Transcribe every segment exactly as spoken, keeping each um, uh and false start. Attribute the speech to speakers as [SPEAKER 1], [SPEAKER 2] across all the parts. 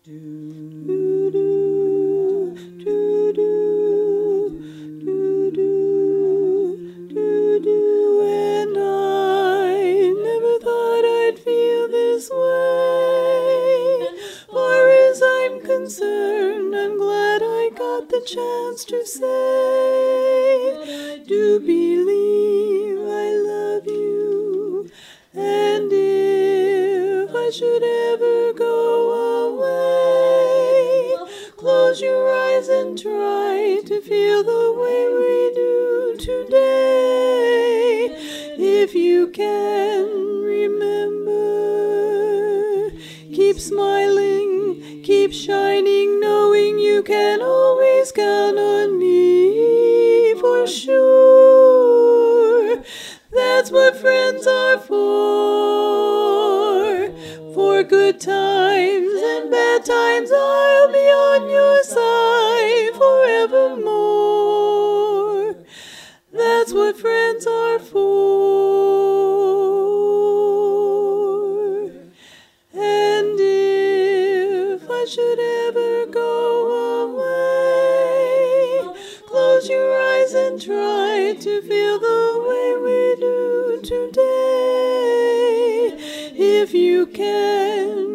[SPEAKER 1] Do, do, do, do, do, do, do, do, and I never thought I'd feel this way. As far as I'm concerned, I'm glad I got the chance to say I do believe I love you, and if I should ever go away, close your eyes and try to feel the way we do today. If you can remember, keep smiling, keep shining, knowing you can always count on me for sure. That's what friends are for. For good times and bad times, I'll be on your side forevermore. That's what friends are for. And if I should ever go away, close your eyes and try to feel the way we do today. If you can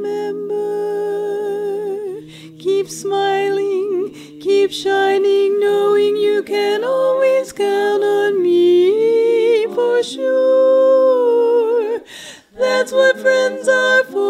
[SPEAKER 1] remember, keep smiling, keep shining, knowing you can always count on me for sure. That's what friends are for.